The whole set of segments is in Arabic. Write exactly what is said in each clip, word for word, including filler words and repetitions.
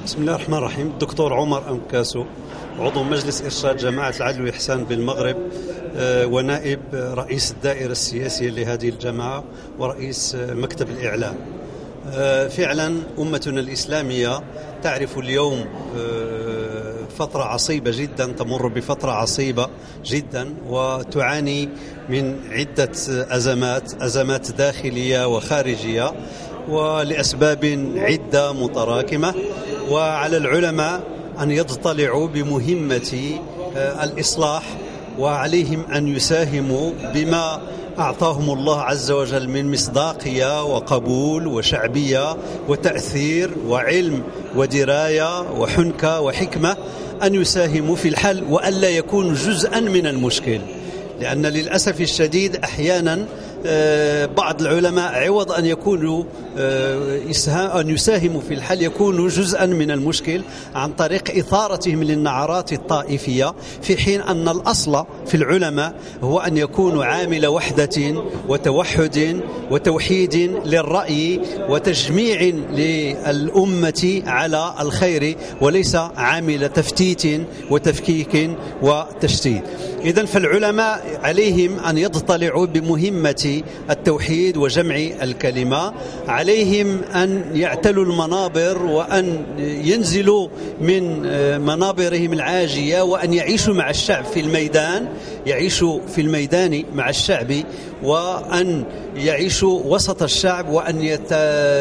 بسم الله الرحمن الرحيم. الدكتور عمر أمكاسو، عضو مجلس إرشاد جماعة العدل والإحسان بالمغرب، ونائب رئيس الدائرة السياسية لهذه الجماعة ورئيس مكتب الإعلام. فعلا أمتنا الإسلامية تعرف اليوم فترة عصيبة جدا، تمر بفترة عصيبة جدا وتعاني من عدة أزمات أزمات داخلية وخارجية ولأسباب عدة متراكمة، وعلى العلماء أن يضطلعوا بمهمة الإصلاح، وعليهم أن يساهموا بما أعطاهم الله عز وجل من مصداقية وقبول وشعبية وتأثير وعلم ودراية وحنكة وحكمة، أن يساهموا في الحل وألا يكونوا جزءا من المشكل. لأن للأسف الشديد أحيانا بعض العلماء عوض أن يكونوا أن يساهموا في الحل يكونوا جزءا من المشكل عن طريق إثارتهم للنعرات الطائفية، في حين أن الأصل في العلماء هو أن يكونوا عامل وحدة وتوحد وتوحيد للرأي وتجميع للأمة على الخير، وليس عامل تفتيت وتفكيك وتشتيت. إذن فالعلماء عليهم أن يضطلعوا بمهمة التوحيد وجمع الكلمة، عليهم أن يعتلوا المنابر وأن ينزلوا من منابرهم العاجية وأن يعيشوا مع الشعب في الميدان، يعيشوا في الميدان مع الشعب، وأن يعيشوا وسط الشعب، وأن يت...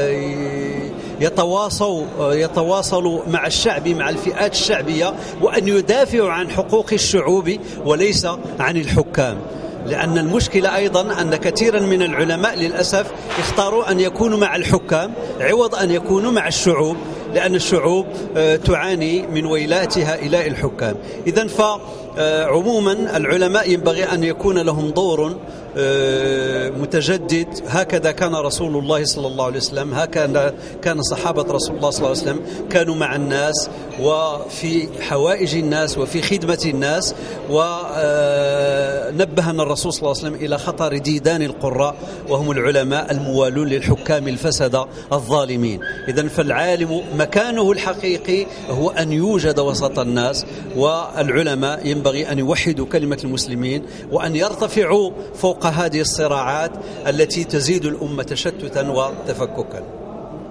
يتواصلوا يتواصلوا مع الشعب، مع الفئات الشعبية، وأن يدافعوا عن حقوق الشعوب وليس عن الحكام. لأن المشكلة أيضا أن كثيرا من العلماء للأسف اختاروا أن يكونوا مع الحكام عوض أن يكونوا مع الشعوب، لأن الشعوب تعاني من ويلاتها إلى الحكام. إذن فعموما العلماء ينبغي أن يكون لهم دور متجدد. هكذا كان رسول الله صلى الله عليه وسلم، هكذا كان صحابة رسول الله صلى الله عليه وسلم، كانوا مع الناس وفي حوائج الناس وفي خدمة الناس. ونبهنا الرسول صلى الله عليه وسلم إلى خطر ديدان القراء وهم العلماء الموالون للحكام الفسدة الظالمين. إذن فالعالم مكانه الحقيقي هو أن يوجد وسط الناس، والعلماء ينبغي أن يوحدوا كلمة المسلمين وأن يرتفعوا فوق هذه الصراعات التي تزيد الأمة تشتتا وتفككا.